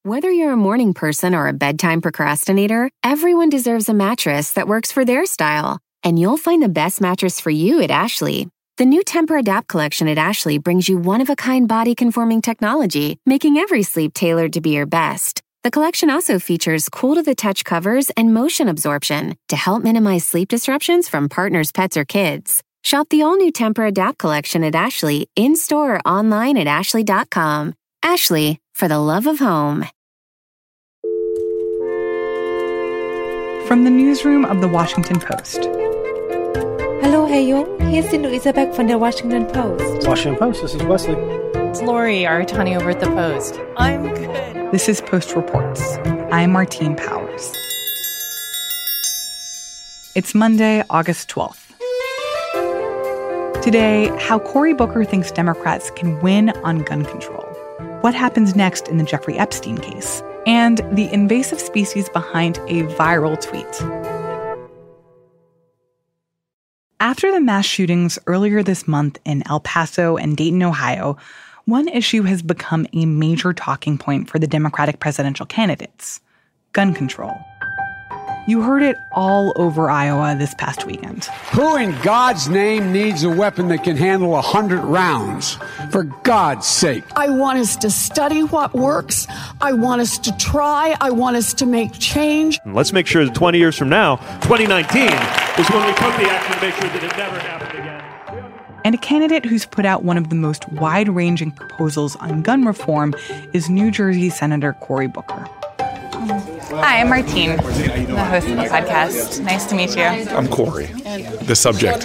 Whether you're a morning person or a bedtime procrastinator, everyone deserves a mattress that works for their style. And you'll find the best mattress for you at Ashley. The new Tempur-Adapt collection at Ashley brings you one-of-a-kind body-conforming technology, making every sleep tailored to be your best. The collection also features cool-to-the-touch covers and motion absorption to help minimize sleep disruptions from partners, pets, or kids. Shop the all-new Tempur-Adapt collection at Ashley, in-store or online at ashley.com. Ashley, for the love of home. From the newsroom of The Washington Post. Hallo, Herr Jung. Hier ist die Luisa Beck von der Washington Post. Washington Post, this is Wesley. It's Lori Aratani over at The Post. I'm good. This is Post Reports. I'm Martine Powers. It's Monday, August 12th. Today, how Cory Booker thinks Democrats can win on gun control. What happens next in the Jeffrey Epstein case? And the invasive species behind a viral tweet. After the mass shootings earlier this month in El Paso and Dayton, Ohio, one issue has become a major talking point for the Democratic presidential candidates: gun control. You heard it all over Iowa this past weekend. Who in God's name needs a weapon that can handle 100 rounds? For God's sake. I want us to study what works. I want us to try. I want us to make change. Let's make sure that 20 years from now, 2019, is when we took the action to make sure that it never happened again. And a candidate who's put out one of the most wide-ranging proposals on gun reform is New Jersey Senator Cory Booker. Hi, I'm Martine, the host of the podcast. Nice to meet you. I'm Cory, the subject.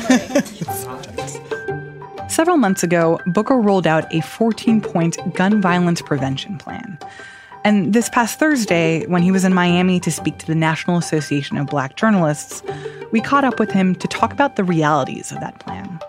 Several months ago, Booker rolled out a 14-point gun violence prevention plan. And this past Thursday, when he was in Miami to speak to the National Association of Black Journalists, we caught up with him to talk about the realities of that plan.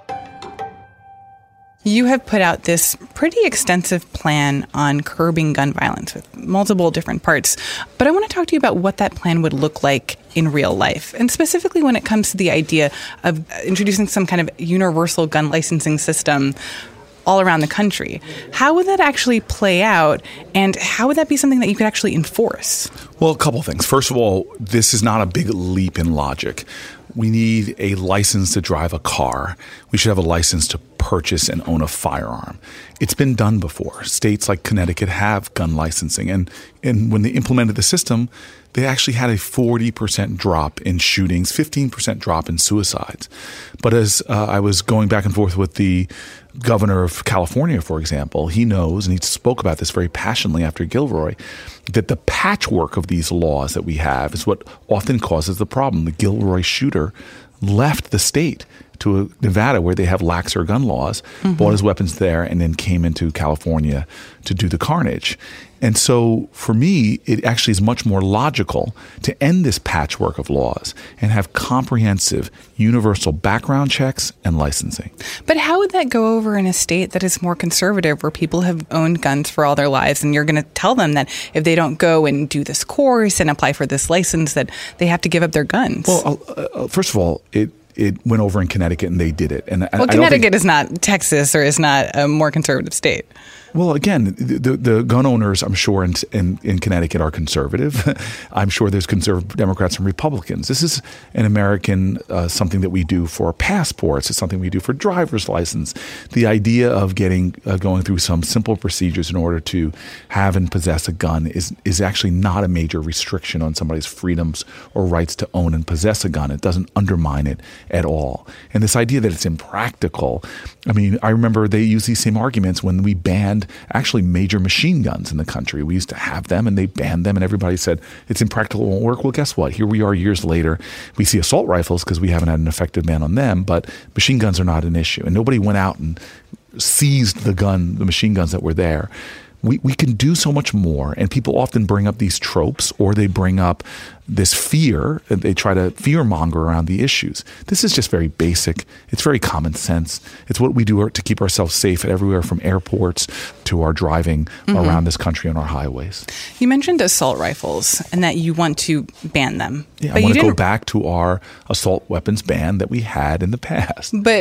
You have put out this pretty extensive plan on curbing gun violence with multiple different parts. But I want to talk to you about what that plan would look like in real life, and specifically when it comes to the idea of introducing some kind of universal gun licensing system all around the country. How would that actually play out, and how would that be something that you could actually enforce? Well, a couple things. First of all, this is not a big leap in logic. We need a license to drive a car. We should have a license to purchase and own a firearm. It's been done before. States like Connecticut have gun licensing. And when they implemented the system, they actually had a 40% drop in shootings, 15% drop in suicides. But as I was going back and forth with the governor of California, for example, he knows, and he spoke about this very passionately after Gilroy, that the patchwork of these laws that we have is what often causes the problem. The Gilroy shooter left the state to Nevada, where they have laxer gun laws, bought his weapons there, and then came into California to do the carnage. And so for me, it actually is much more logical to end this patchwork of laws and have comprehensive universal background checks and licensing. But how would that go over in a state that is more conservative, where people have owned guns for all their lives, and you're going to tell them that if they don't go and do this course and apply for this license, that they have to give up their guns? Well, first of all, it went over in Connecticut, and they did it. And Connecticut is not Texas, or is not a more conservative state. Well, again, the gun owners, I'm sure, in Connecticut are conservative. I'm sure there's conservative Democrats and Republicans. This is an American, something that we do for passports. It's something we do for driver's license. The idea of going through some simple procedures in order to have and possess a gun is actually not a major restriction on somebody's freedoms or rights to own and possess a gun. It doesn't undermine it at all. And this idea that it's impractical, I mean, I remember they used these same arguments when we banned actually major machine guns in the country. We used to have them, and they banned them, and everybody said it's impractical, it won't work. Well, guess what? Here we are years later. We see assault rifles because we haven't had an effective ban on them, but machine guns are not an issue. And nobody went out and seized the machine guns that were there. We can do so much more, and people often bring up these tropes, or they bring up this fear. They try to fear-monger around the issues. This is just very basic. It's very common sense. It's what we do to keep ourselves safe everywhere, from airports to our driving around this country on our highways. You mentioned assault rifles and that you want to ban them. Yeah, I want to go back to our assault weapons ban that we had in the past. But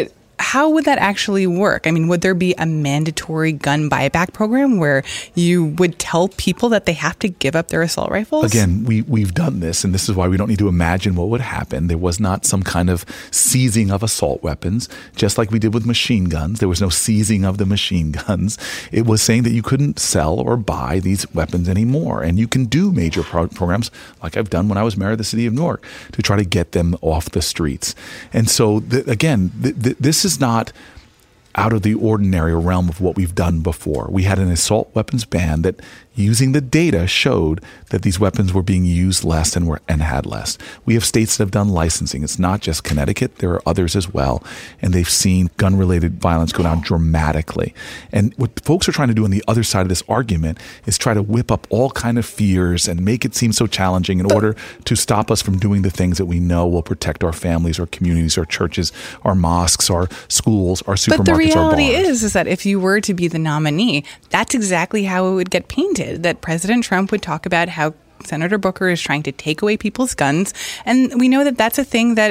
how would that actually work? I mean, would there be a mandatory gun buyback program where you would tell people that they have to give up their assault rifles? Again, we've done this, and this is why we don't need to imagine what would happen. There was not some kind of seizing of assault weapons, just like we did with machine guns. There was no seizing of the machine guns. It was saying that you couldn't sell or buy these weapons anymore. And you can do major programs, like I've done when I was mayor of the city of Newark, to try to get them off the streets. And so, this is not out of the ordinary realm of what we've done before. We had an assault weapons ban that, using the data, showed that these weapons were being used less and had less. We have states that have done licensing. It's not just Connecticut. There are others as well. And they've seen gun-related violence go down dramatically. And what folks are trying to do on the other side of this argument is try to whip up all kind of fears and make it seem so challenging in order to stop us from doing the things that we know will protect our families, our communities, our churches, our mosques, our schools, our supermarkets, our bars. But the reality is that if you were to be the nominee, that's exactly how it would get painted. That President Trump would talk about how Senator Booker is trying to take away people's guns. And we know that that's a thing that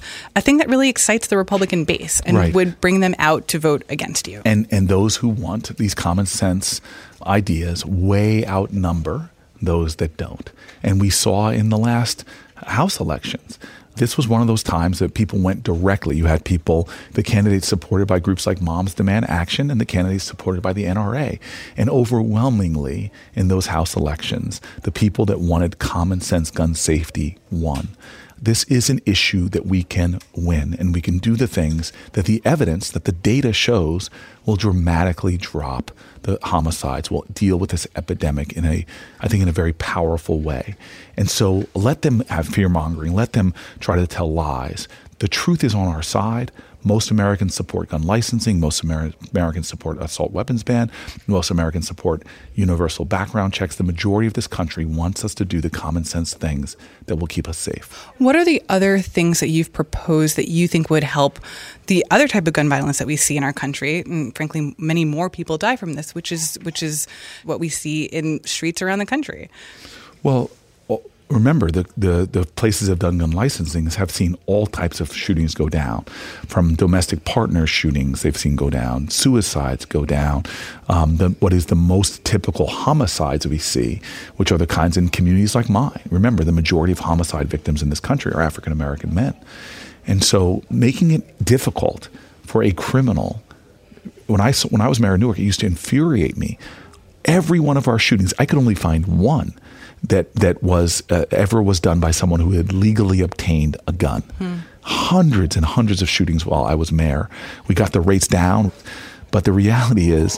really excites the Republican base and would bring them out to vote against you. And those who want these common sense ideas way outnumber those that don't. And we saw in the last House elections, this was one of those times that people went directly. You had the candidates supported by groups like Moms Demand Action and the candidates supported by the NRA. And overwhelmingly in those House elections, the people that wanted common sense gun safety won. This is an issue that we can win, and we can do the things that the evidence, that the data shows will dramatically drop the homicides, will deal with this epidemic in a very powerful way. And so let them have fear-mongering. Let them try to tell lies. The truth is on our side. Most Americans support gun licensing. Most Americans support assault weapons ban. Most Americans support universal background checks. The majority of this country wants us to do the common sense things that will keep us safe. What are the other things that you've proposed that you think would help the other type of gun violence that we see in our country? And frankly, many more people die from this, which is what we see in streets around the country. Well, remember, the places that have done gun licensing have seen all types of shootings go down, from domestic partner shootings they've seen go down, suicides go down, what is the most typical homicides we see, which are the kinds in communities like mine. Remember, the majority of homicide victims in this country are African-American men. And so making it difficult for a criminal, when I was mayor of Newark, it used to infuriate me. Every one of our shootings, I could only find one that was ever was done by someone who had legally obtained a gun. Hundreds and hundreds of shootings while I was mayor. We got the rates down, but the reality is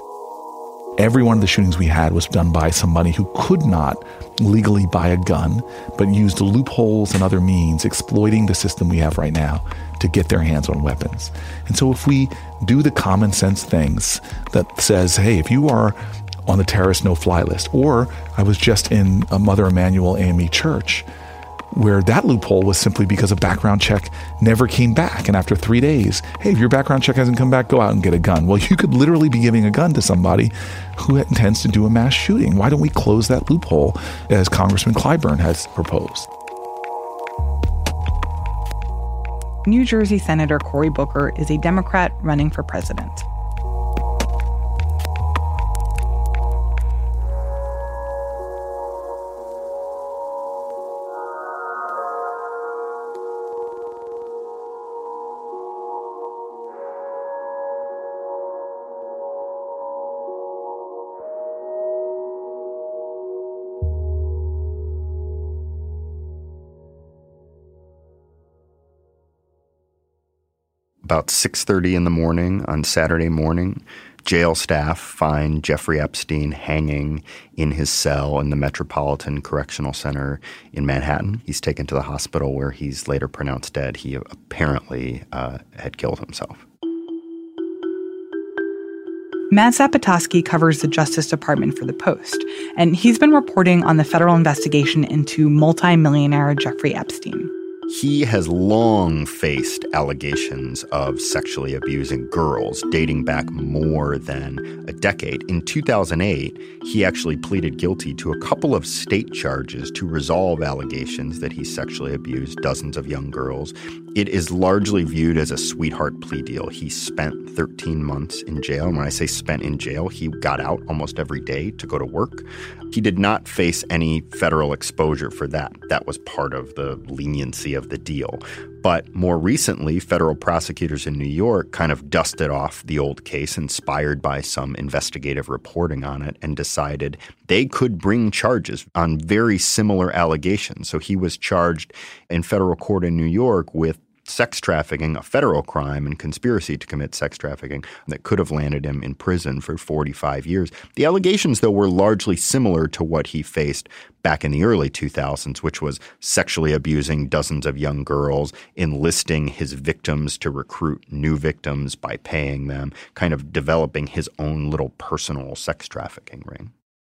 every one of the shootings we had was done by somebody who could not legally buy a gun, but used loopholes and other means, exploiting the system we have right now to get their hands on weapons. And so if we do the common sense things that says, hey, if you are on the terrorist no-fly list. Or I was just in a Mother Emanuel AME church where that loophole was simply because a background check never came back. And after 3 days, hey, if your background check hasn't come back, go out and get a gun. Well, you could literally be giving a gun to somebody who intends to do a mass shooting. Why don't we close that loophole as Congressman Clyburn has proposed? New Jersey Senator Cory Booker is a Democrat running for president. About 6:30 in the morning on Saturday morning, jail staff find Jeffrey Epstein hanging in his cell in the Metropolitan Correctional Center in Manhattan. He's taken to the hospital where he's later pronounced dead. He apparently had killed himself. Matt Zapotosky covers the Justice Department for The Post, and he's been reporting on the federal investigation into multimillionaire Jeffrey Epstein. He has long faced allegations of sexually abusing girls dating back more than a decade. In 2008, he actually pleaded guilty to a couple of state charges to resolve allegations that he sexually abused dozens of young girls. It is largely viewed as a sweetheart plea deal. He spent 13 months in jail. And when I say spent in jail, he got out almost every day to go to work. He did not face any federal exposure for that. That was part of the leniency of the deal. But more recently, federal prosecutors in New York kind of dusted off the old case, inspired by some investigative reporting on it, and decided they could bring charges on very similar allegations. So he was charged in federal court in New York with sex trafficking, a federal crime, and conspiracy to commit sex trafficking that could have landed him in prison for 45 years. The allegations, though, were largely similar to what he faced back in the early 2000s, which was sexually abusing dozens of young girls, enlisting his victims to recruit new victims by paying them, kind of developing his own little personal sex trafficking ring.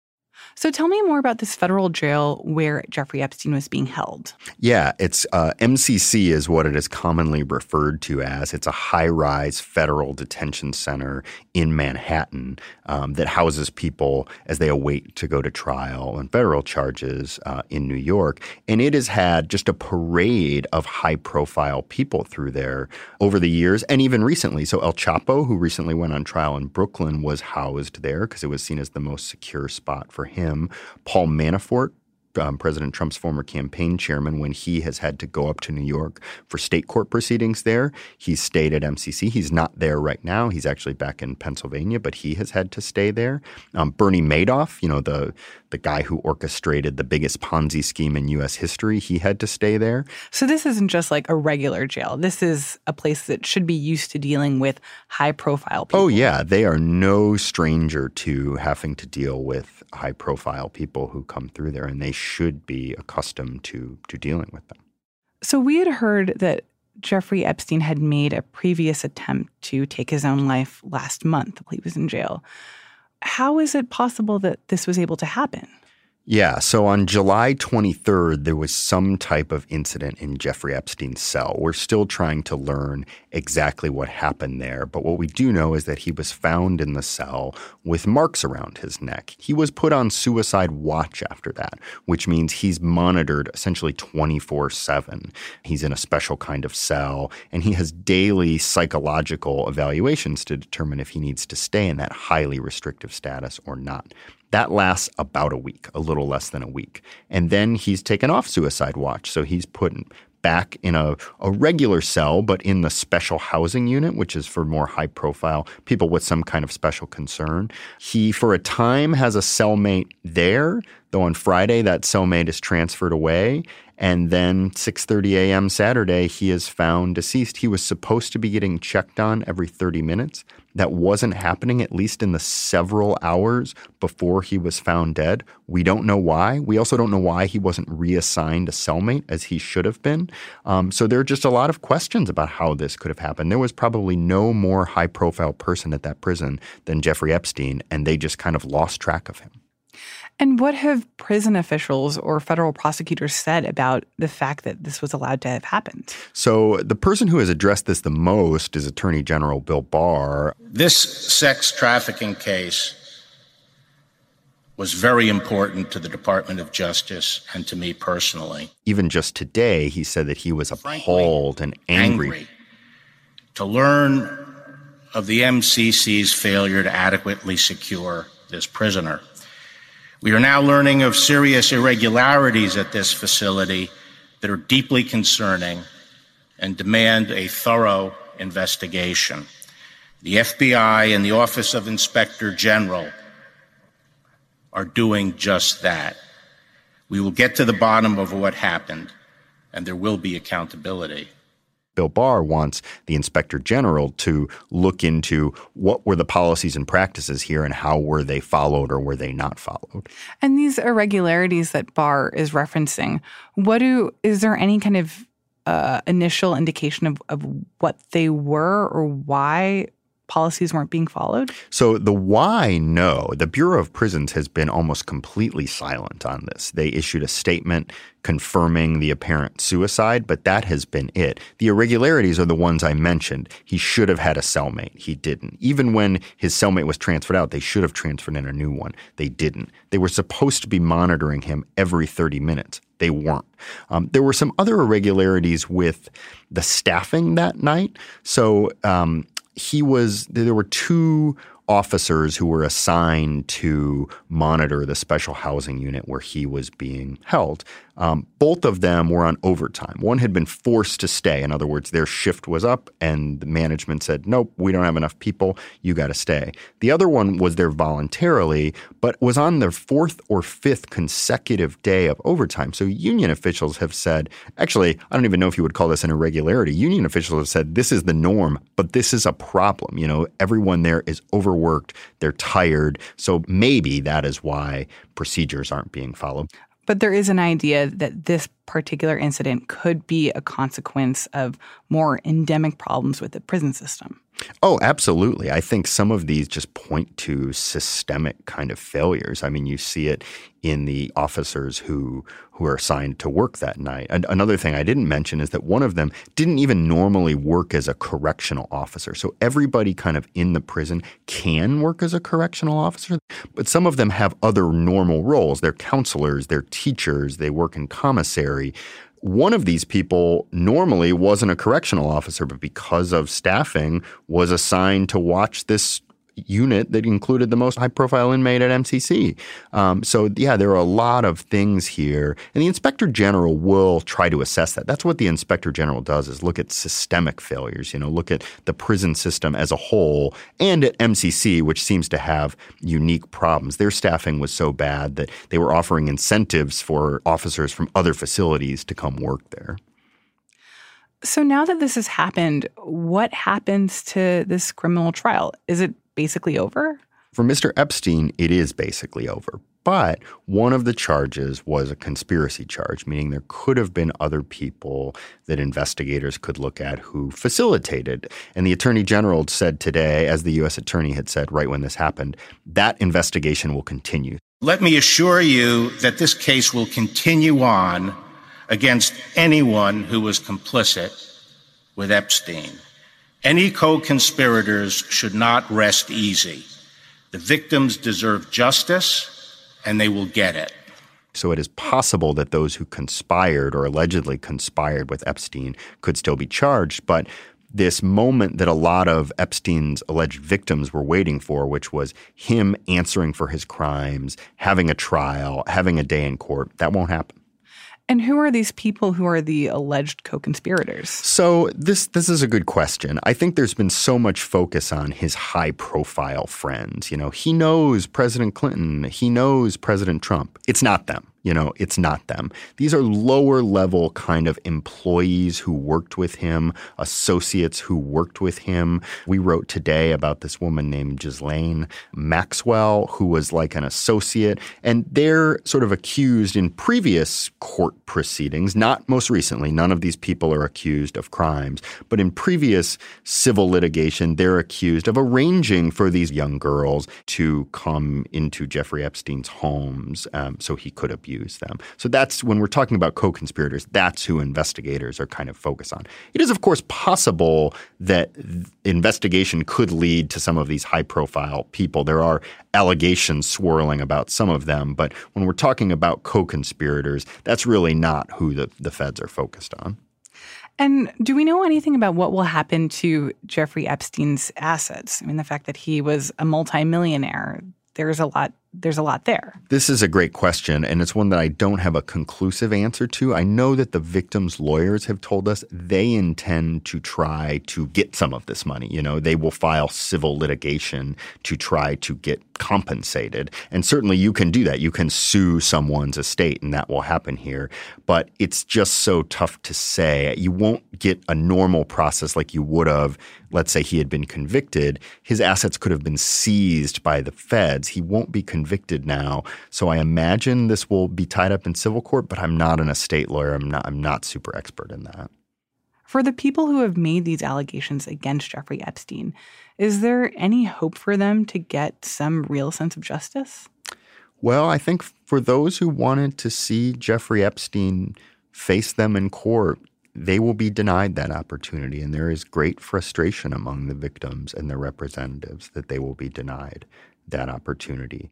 So tell me more about this federal jail where Jeffrey Epstein was being held. Yeah, it's MCC is what it is commonly referred to as. It's a high-rise federal detention center in Manhattan that houses people as they await to go to trial on federal charges in New York. And it has had just a parade of high-profile people through there over the years and even recently. So El Chapo, who recently went on trial in Brooklyn, was housed there because it was seen as the most secure spot for him. Paul Manafort, President Trump's former campaign chairman, when he has had to go up to New York for state court proceedings there, he's stayed at MCC. He's not there right now. He's actually back in Pennsylvania, but he has had to stay there. Bernie Madoff, the guy who orchestrated the biggest Ponzi scheme in U.S. history, he had to stay there. So this isn't just like a regular jail. This is a place that should be used to dealing with high-profile people. Oh, yeah. They are no stranger to having to deal with high-profile people who come through there, and they should be accustomed to dealing with them. So we had heard that Jeffrey Epstein had made a previous attempt to take his own life last month while he was in jail. How is it possible that this was able to happen? Yeah, so on July 23rd, there was some type of incident in Jeffrey Epstein's cell. We're still trying to learn exactly what happened there, but what we do know is that he was found in the cell with marks around his neck. He was put on suicide watch after that, which means he's monitored essentially 24/7. He's in a special kind of cell, and he has daily psychological evaluations to determine if he needs to stay in that highly restrictive status or not. That lasts about a week, a little less than a week. And then he's taken off suicide watch. So he's put back in a regular cell, but in the special housing unit, which is for more high-profile people with some kind of special concern. He, for a time, has a cellmate there, though on Friday that cellmate is transferred away. And then 6:30 a.m. Saturday, he is found deceased. He was supposed to be getting checked on every 30 minutes. That wasn't happening, at least in the several hours before he was found dead. We don't know why. We also don't know why he wasn't reassigned a cellmate as he should have been. So there are just a lot of questions about how this could have happened. There was probably no more high-profile person at that prison than Jeffrey Epstein, and they just kind of lost track of him. And what have prison officials or federal prosecutors said about the fact that this was allowed to have happened? So the person who has addressed this the most is Attorney General Bill Barr. This sex trafficking case was very important to the Department of Justice and to me personally. Even just today, he said that he was appalled and angry to learn of the MCC's failure to adequately secure this prisoner. We are now learning of serious irregularities at this facility that are deeply concerning and demand a thorough investigation. The FBI and the Office of Inspector General are doing just that. We will get to the bottom of what happened, and there will be accountability. Bill Barr wants the Inspector General to look into what were the policies and practices here and how were they followed or were they not followed. And these irregularities that Barr is referencing, is there any kind of initial indication of what they were or why policies weren't being followed? So the why, no. The Bureau of Prisons has been almost completely silent on this. They issued a statement confirming the apparent suicide, but that has been it. The irregularities are the ones I mentioned. He should have had a cellmate. He didn't. Even when his cellmate was transferred out, they should have transferred in a new one. They didn't. They were supposed to be monitoring him every 30 minutes. They weren't. There were some other irregularities with the staffing that night. So there were two officers who were assigned to monitor the special housing unit where he was being held. Both of them were on overtime. One had been forced to stay. In other words, their shift was up and the management said, nope, we don't have enough people. You got to stay. The other one was there voluntarily, but was on their fourth or fifth consecutive day of overtime. So union officials have said, actually, I don't even know if you would call this an irregularity. Union officials have said this is the norm, but this is a problem. You know, everyone there is overworked. They're tired. So maybe that is why procedures aren't being followed. But there is an idea that this particular incident could be a consequence of more endemic problems with the prison system. Oh, absolutely. I think some of these just point to systemic kind of failures. I mean, you see it in the officers who are assigned to work that night. And another thing I didn't mention is that one of them didn't even normally work as a correctional officer. So everybody kind of in the prison can work as a correctional officer, but some of them have other normal roles. They're counselors, they're teachers, they work in commissary. One of these people normally wasn't a correctional officer, but because of staffing was assigned to watch this unit that included the most high-profile inmate at MCC. There are a lot of things here. And the Inspector General will try to assess that. That's what the Inspector General does, is look at systemic failures, look at the prison system as a whole, and at MCC, which seems to have unique problems. Their staffing was so bad that they were offering incentives for officers from other facilities to come work there. So now that this has happened, what happens to this criminal trial? Is it basically over? For Mr. Epstein, it is basically over. But one of the charges was a conspiracy charge, meaning there could have been other people that investigators could look at who facilitated. And the Attorney General said today, as the U.S. Attorney had said right when this happened, that investigation will continue. Let me assure you that this case will continue on against anyone who was complicit with Epstein. Any co-conspirators should not rest easy. The victims deserve justice, and they will get it. So it is possible that those who conspired or allegedly conspired with Epstein could still be charged, but this moment that a lot of Epstein's alleged victims were waiting for, which was him answering for his crimes, having a trial, having a day in court, that won't happen. And who are these people who are the alleged co-conspirators? So this is a good question. I think there's been so much focus on his high-profile friends. He knows President Clinton. He knows President Trump. It's not them. It's not them. These are lower level kind of employees who worked with him, associates who worked with him. We wrote today about this woman named Ghislaine Maxwell, who was like an associate, and they're sort of accused in previous court proceedings, not most recently. None of these people are accused of crimes, but in previous civil litigation, they're accused of arranging for these young girls to come into Jeffrey Epstein's homes so he could abuse them. So that's when we're talking about co-conspirators, that's who investigators are kind of focused on. It is, of course, possible that investigation could lead to some of these high-profile people. There are allegations swirling about some of them, but when we're talking about co-conspirators, that's really not who the feds are focused on. And do we know anything about what will happen to Jeffrey Epstein's assets? I mean, the fact that he was a multimillionaire, there's a lot there. This is a great question, and it's one that I don't have a conclusive answer to. I know that the victims' lawyers have told us they intend to try to get some of this money. They will file civil litigation to try to get compensated. And certainly you can do that. You can sue someone's estate, and that will happen here. But it's just so tough to say. You won't get a normal process like you would have. Let's say he had been convicted. His assets could have been seized by the feds. He won't be convicted now. So I imagine this will be tied up in civil court, but I'm not an estate lawyer. I'm not super expert in that. For the people who have made these allegations against Jeffrey Epstein, is there any hope for them to get some real sense of justice? Well, I think for those who wanted to see Jeffrey Epstein face them in court, they will be denied that opportunity. And there is great frustration among the victims and their representatives that they will be denied that opportunity.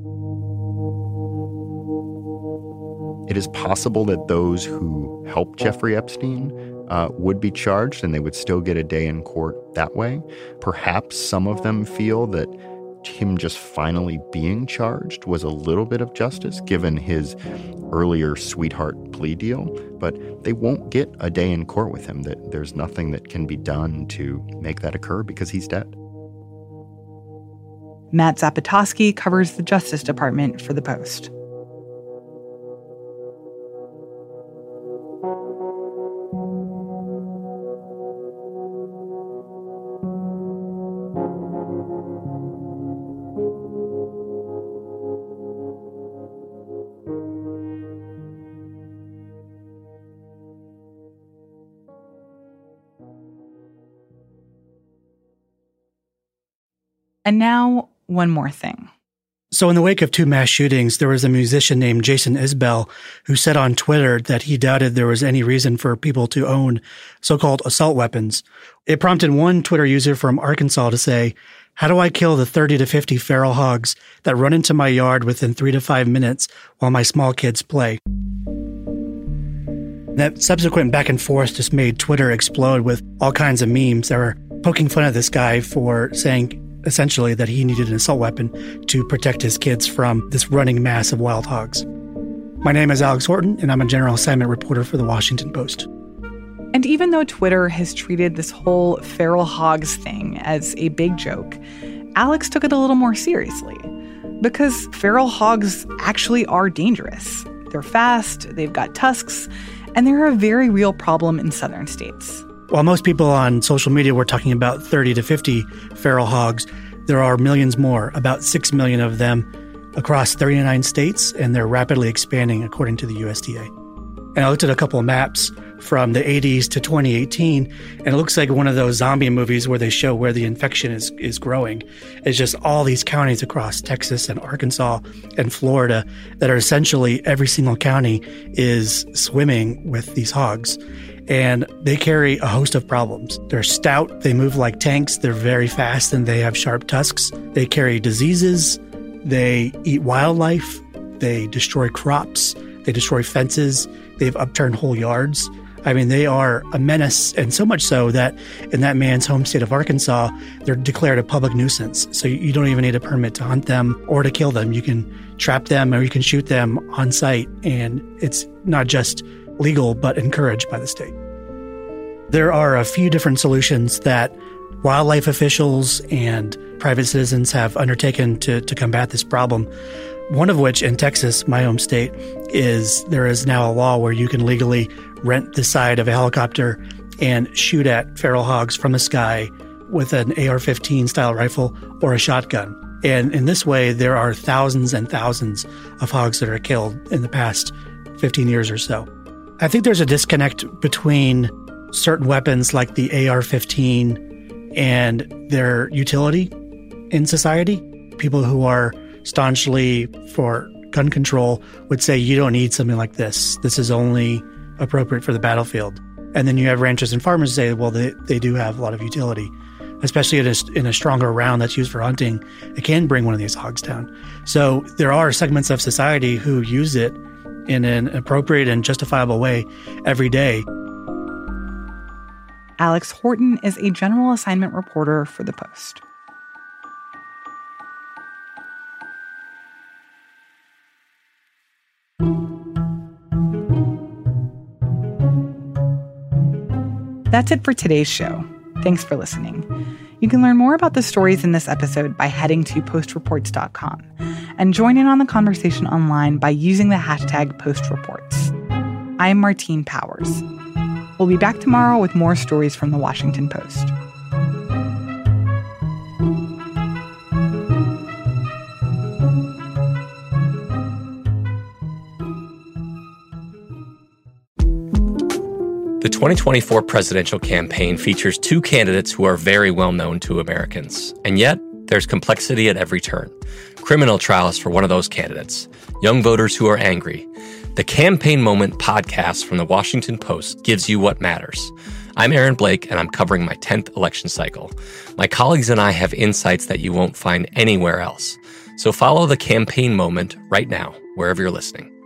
It is possible that those who helped Jeffrey Epstein would be charged and they would still get a day in court that way. Perhaps some of them feel that him just finally being charged was a little bit of justice given his earlier sweetheart plea deal, but they won't get a day in court with him. That there's nothing that can be done to make that occur because he's dead. Matt Zapotosky covers the Justice Department for The Post. And now, one more thing. So in the wake of 2 mass shootings, there was a musician named Jason Isbell who said on Twitter that he doubted there was any reason for people to own so-called assault weapons. It prompted one Twitter user from Arkansas to say, "How do I kill the 30 to 50 feral hogs that run into my yard within 3 to 5 minutes while my small kids play?" That subsequent back and forth just made Twitter explode with all kinds of memes that were poking fun at this guy for saying essentially that he needed an assault weapon to protect his kids from this running mass of wild hogs. My name is Alex Horton, and I'm a general assignment reporter for The Washington Post. And even though Twitter has treated this whole feral hogs thing as a big joke, Alex took it a little more seriously. Because feral hogs actually are dangerous. They're fast, they've got tusks, and they're a very real problem in southern states. While most people on social media were talking about 30 to 50 feral hogs, there are millions more, about 6 million of them across 39 states, and they're rapidly expanding according to the USDA. And I looked at a couple of maps from the 80s to 2018, and it looks like one of those zombie movies where they show where the infection is growing. It's just all these counties across Texas and Arkansas and Florida that are essentially every single county is swimming with these hogs. And they carry a host of problems. They're stout, they move like tanks, they're very fast, and they have sharp tusks. They carry diseases, they eat wildlife, they destroy crops, they destroy fences, they've upturned whole yards. I mean, they are a menace, and so much so that in that man's home state of Arkansas, they're declared a public nuisance. So you don't even need a permit to hunt them or to kill them. You can trap them or you can shoot them on site, and it's not just legal, but encouraged by the state. There are a few different solutions that wildlife officials and private citizens have undertaken to combat this problem. One of which in Texas, my home state, is there is now a law where you can legally rent the side of a helicopter and shoot at feral hogs from the sky with an AR-15 style rifle or a shotgun. And in this way, there are thousands and thousands of hogs that are killed in the past 15 years or so. I think there's a disconnect between certain weapons like the AR-15 and their utility in society. People who are staunchly for gun control would say you don't need something like this. This is only appropriate for the battlefield. And then you have ranchers and farmers say, well, they do have a lot of utility, especially in a stronger round that's used for hunting. It can bring one of these hogs down. So there are segments of society who use it in an appropriate and justifiable way every day. Alex Horton is a general assignment reporter for The Post. That's it for today's show. Thanks for listening. You can learn more about the stories in this episode by heading to postreports.com and join in on the conversation online by using the hashtag #postreports. I'm Martine Powers. We'll be back tomorrow with more stories from The Washington Post. The 2024 presidential campaign features two candidates who are very well known to Americans. And yet, there's complexity at every turn. Criminal trials for one of those candidates. Young voters who are angry. The Campaign Moment podcast from the Washington Post gives you what matters. I'm Aaron Blake, and I'm covering my 10th election cycle. My colleagues and I have insights that you won't find anywhere else. So follow The Campaign Moment right now, wherever you're listening.